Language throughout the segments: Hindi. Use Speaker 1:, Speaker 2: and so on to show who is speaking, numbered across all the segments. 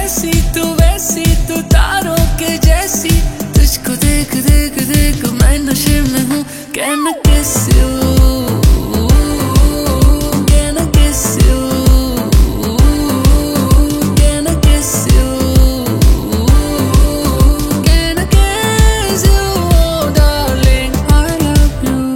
Speaker 1: कैसी तू वैसी तू तारों के जैसी, तुझको देख देख देख मैं नशे में हूँ। Can I kiss you? Can I kiss you? Can I kiss you? Can I kiss you? Oh darling, I love you.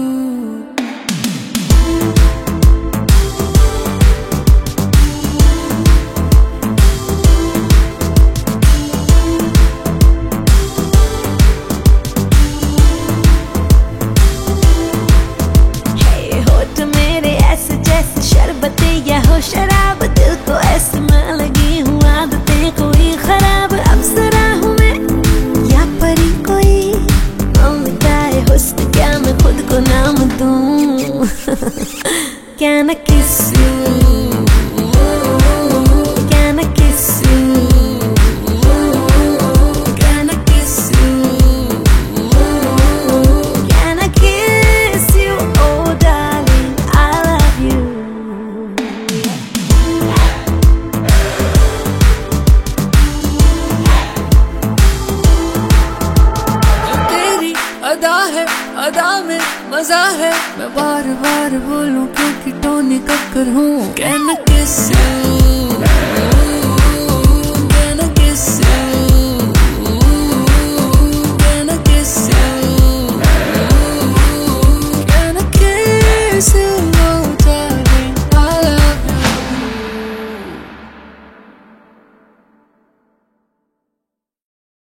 Speaker 2: शराब दिल को ऐसे मैं लगी हूँ आदतें कोई खराब। अप्सरा हूँ मैं या परी कोई, बताए हुस्न क्या मैं खुद को नाम दूँ। Can I kiss you? Can I kiss you? Can I kiss you? Can I kiss you? Oh darling, I love you.
Speaker 1: अदा है अदा में मजा है, मैं बार बार बोलूं क्योंकि टोनी कक्कर हूँ। Can I kiss you?